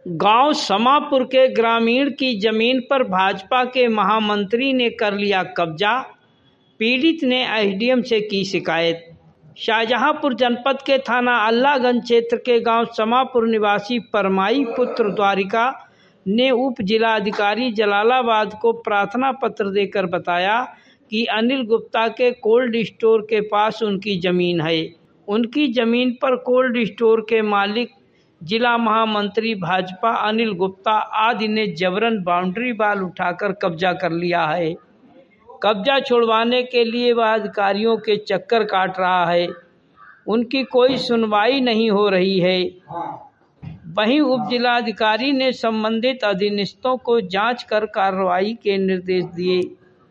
गांव समापुर के ग्रामीण की जमीन पर भाजपा के महामंत्री ने कर लिया कब्जा। पीड़ित ने एसडीएम से की शिकायत। शाहजहांपुर जनपद के थाना अल्लाहगंज क्षेत्र के गांव समापुर निवासी परमाई पुत्र द्वारिका ने उप जिलाधिकारी जलालाबाद को प्रार्थना पत्र देकर बताया कि अनिल गुप्ता के कोल्ड स्टोर के पास उनकी ज़मीन है। उनकी ज़मीन पर कोल्ड स्टोर के मालिक जिला महामंत्री भाजपा अनिल गुप्ता आदि ने जबरन बाउंड्री वाल उठाकर कब्जा कर लिया है। कब्जा छुड़वाने के लिए वह अधिकारियों के चक्कर काट रहा है। उनकी कोई सुनवाई नहीं हो रही है। वहीं उप जिलाधिकारी ने संबंधित अधीनस्थों को जांच कर कार्रवाई के निर्देश दिए।